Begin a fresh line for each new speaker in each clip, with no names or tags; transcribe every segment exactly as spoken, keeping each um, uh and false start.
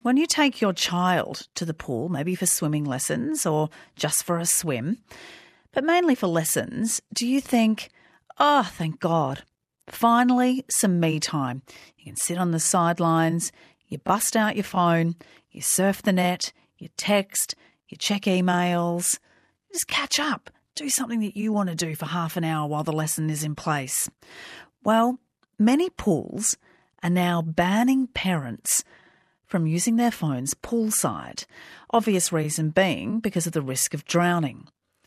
When you take your child to the pool, maybe for swimming lessons or just for a swim, but mainly for lessons, do you think, oh, thank God, finally some me time. You can sit on the sidelines, you bust out your phone, you surf the net, you text, you check emails, just catch up, do something that you want to do for half an hour while the lesson is in place. Well, many pools are now banning parents from using their phones poolside. Obvious reason being because of the risk of drowning.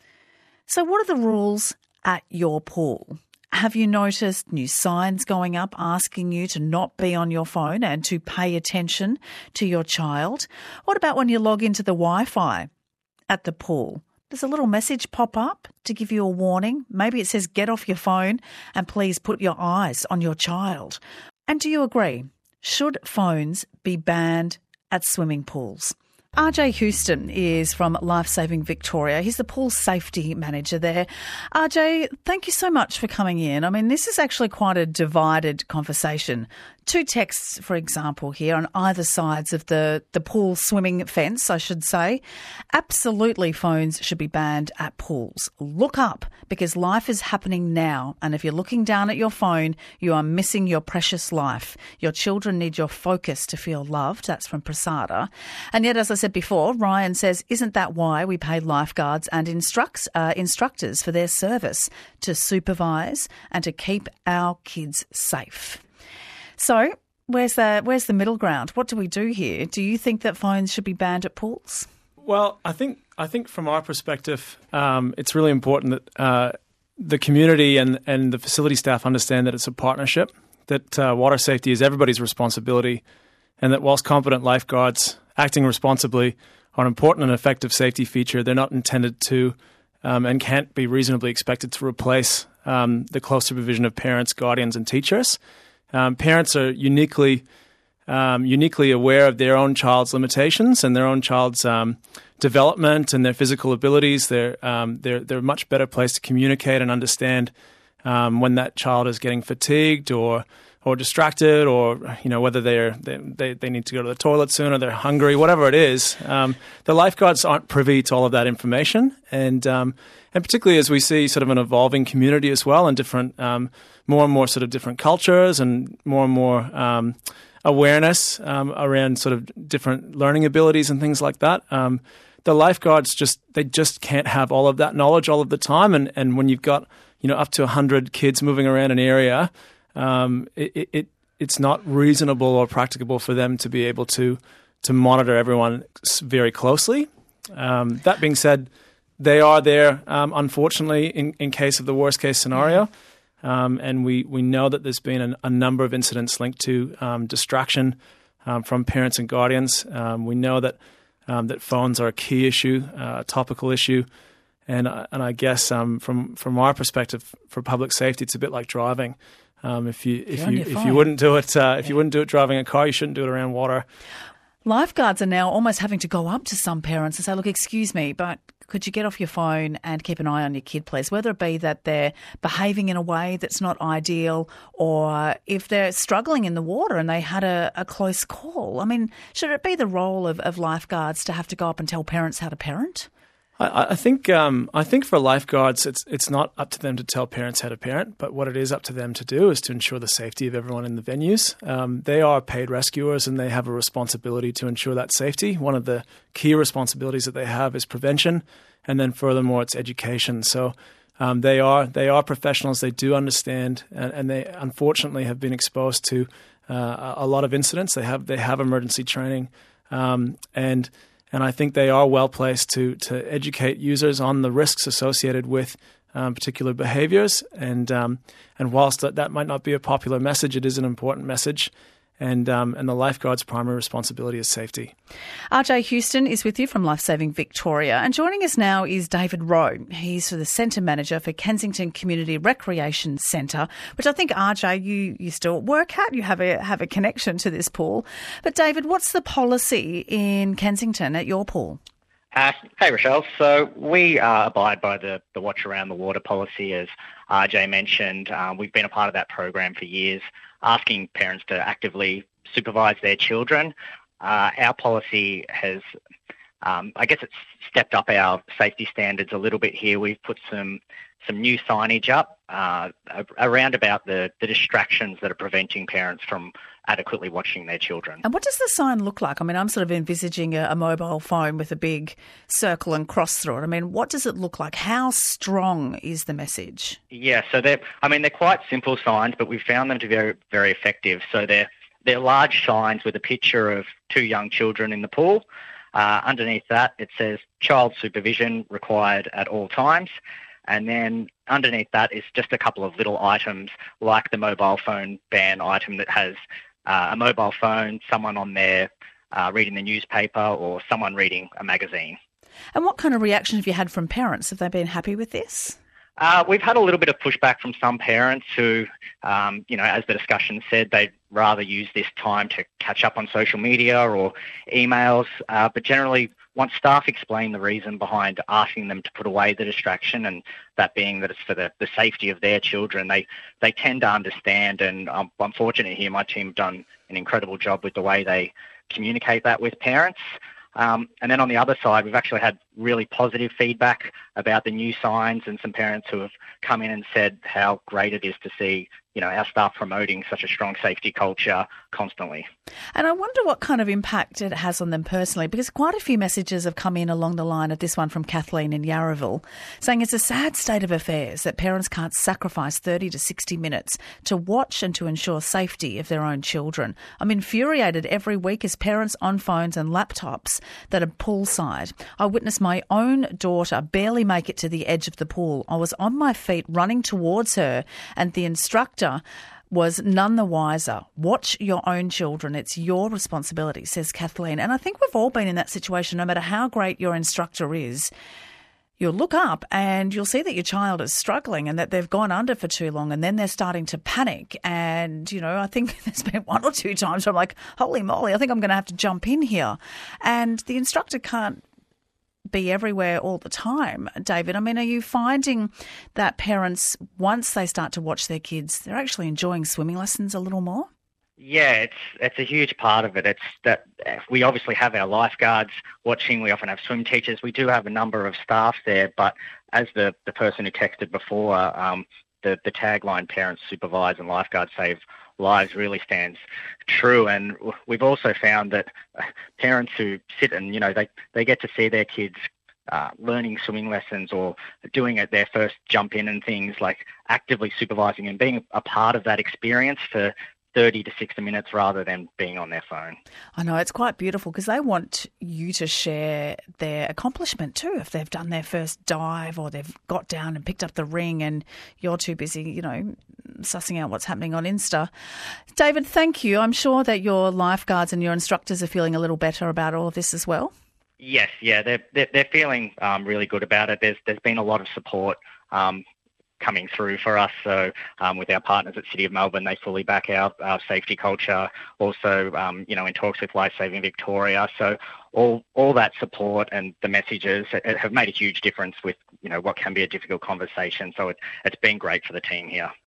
So what are the rules at your pool? Have you noticed new signs going up asking you to not be on your phone and to pay attention to your child? What about when you log into the Wi-Fi at the pool? Does a little message pop up to give you a warning? Maybe it says, get off your phone and please put your eyes on your child. And do you agree? Should phones be banned at swimming pools? R J Houston is from Lifesaving Victoria. He's the pool safety manager there. R J, thank you so much for coming in. I mean, this is actually quite a divided conversation. Two texts, for example, here on either sides of the, the pool swimming fence, I should say. Absolutely, phones should be banned at pools. Look up, because life is happening now. And if you're looking down at your phone, you are missing your precious life. Your children need your focus to feel loved. That's from Prasada. And yet, as I said before, Ryan says, isn't that why we pay lifeguards and instructs, uh, instructors for their service? To supervise and to keep our kids safe. So where's the where's the middle ground? What do we do here? Do you think that phones should be banned at pools?
Well, I think I think from our perspective, um, it's really important that uh, the community and, and the facility staff understand that it's a partnership, that uh, water safety is everybody's responsibility, and that whilst competent lifeguards acting responsibly are an important and effective safety feature, they're not intended to um, and can't be reasonably expected to replace um, the close supervision of parents, guardians, and teachers. Um, parents are uniquely um, uniquely aware of their own child's limitations and their own child's um, development and their physical abilities. They're um, they're they're a much better place to communicate and understand um, when that child is getting fatigued or or distracted, or you know whether they're they, they they need to go to the toilet soon or they're hungry, whatever it is. Um, the lifeguards aren't privy to all of that information, and um, and particularly as we see sort of an evolving community as well, and different. Um, more and more sort of different cultures and more and more um, awareness um, around sort of different learning abilities and things like that. Um, the lifeguards just, they just can't have all of that knowledge all of the time. And, and when you've got, you know, up to one hundred kids moving around an area, um, it, it it's not reasonable or practicable for them to be able to, to monitor everyone very closely. Um, that being said, they are there, um, unfortunately, in, in case of the worst case scenario. Um, and we, we know that there's been an, a number of incidents linked to um, distraction um, from parents and guardians. Um, we know that um, that phones are a key issue, uh, a topical issue, and uh, and I guess um, from from our perspective for public safety, it's a bit like driving. Um, if you if you if you wouldn't do it uh, if yeah. you wouldn't do it driving a car, you shouldn't do it around water.
Lifeguards are now almost having to go up to some parents and say, look, excuse me, but could you get off your phone and keep an eye on your kid, please? Whether it be that they're behaving in a way that's not ideal or if they're struggling in the water and they had a, a close call. I mean, should it be the role of, of lifeguards to have to go up and tell parents how to parent?
I, I think um, I think for lifeguards, it's it's not up to them to tell parents how to parent, but what it is up to them to do is to ensure the safety of everyone in the venues. Um, they are paid rescuers and they have a responsibility to ensure that safety. One of the key responsibilities that they have is prevention, and then furthermore, it's education. So um, they are they are professionals. They do understand, and, and they unfortunately have been exposed to uh, a lot of incidents. They have they have emergency training, um, and. And I think they are well placed to to educate users on the risks associated with um, particular behaviours. And um, and whilst that, that might not be a popular message, it is an important message. And um, and the lifeguard's primary responsibility is safety.
R J Houston is with you from Lifesaving Victoria. And joining us now is David Rowe. He's the Centre Manager for Kensington Community Recreation Centre, which I think, R J, you, you still work at. You have a have a connection to this pool. But David, what's the policy in Kensington at your pool?
Uh, hey, Rochelle. So we uh, abide by the, the Watch Around the Water policy, as R J mentioned. Uh, we've been a part of that program for years, asking parents to actively supervise their children. Uh, our policy has, um, I guess it's stepped up our safety standards a little bit here. We've put some some new signage up uh, around about the, the distractions that are preventing parents from adequately watching their children.
And what does the sign look like? I mean, I'm sort of envisaging a, a mobile phone with a big circle and cross through it. I mean, what does it look like? How strong is the message?
Yeah, so they're, I mean, they're quite simple signs, but we've found them to be very, very effective. So they're, they're large signs with a picture of two young children in the pool. Uh, underneath that, it says child supervision required at all times. And then underneath that is just a couple of little items like the mobile phone ban item that has uh, a mobile phone, someone on there uh, reading the newspaper or someone reading a magazine.
And what kind of reaction have you had from parents? Have they been happy with this?
Uh, we've had a little bit of pushback from some parents who, um, you know, as the discussion said, they'd rather use this time to catch up on social media or emails. Uh, but generally, once staff explain the reason behind asking them to put away the distraction, and that being that it's for the, the safety of their children, they, they tend to understand. And um, I'm fortunate here, my team have done an incredible job with the way they communicate that with parents. Um, and then on the other side, we've actually had really positive feedback about the new signs, and some parents who have come in and said how great it is to see, you know, our staff promoting such a strong safety culture constantly.
And I wonder what kind of impact it has on them personally, because quite a few messages have come in along the line of this one from Kathleen in Yarraville, saying it's a sad state of affairs that parents can't sacrifice thirty to sixty minutes to watch and to ensure safety of their own children. I'm infuriated every week as parents on phones and laptops that are poolside. I witnessed my own daughter barely make it to the edge of the pool. I was on my feet running towards her, and the instructor was none the wiser. Watch your own children. It's your responsibility, says Kathleen. And I think we've all been in that situation. No matter how great your instructor is, you'll look up and you'll see that your child is struggling and that they've gone under for too long, and then they're starting to panic. And, you know, I think there's been one or two times where I'm like, holy moly, I think I'm going to have to jump in here. And the instructor can't be everywhere all the time, David. I mean, are you finding that parents, once they start to watch their kids, they're actually enjoying swimming lessons a little more?
Yeah, it's it's a huge part of it. It's that we obviously have our lifeguards watching. We often have swim teachers. We do have a number of staff there, but as the, the person who texted before, um, the, the tagline "Parents supervise and lifeguards save lives" really stands true. And we've also found that parents who sit and, you know, they, they get to see their kids uh, learning swimming lessons or doing it their first jump in and things, like actively supervising and being a part of that experience for thirty to sixty minutes rather than being on their phone.
I know, it's quite beautiful because they want you to share their accomplishment too. If they've done their first dive or they've got down and picked up the ring and you're too busy, you know, sussing out what's happening on Insta. David, thank you. I'm sure that your lifeguards and your instructors are feeling a little better about all of this as well.
Yes, yeah, they're, they're, they're feeling um, really good about it. There's There's been a lot of support um, coming through for us. So um, with our partners at City of Melbourne, they fully back our, our safety culture. Also, um, you know, in talks with Life Saving Victoria. So all all that support and the messages have made a huge difference with, you know, what can be a difficult conversation. So it, it's been great for the team here.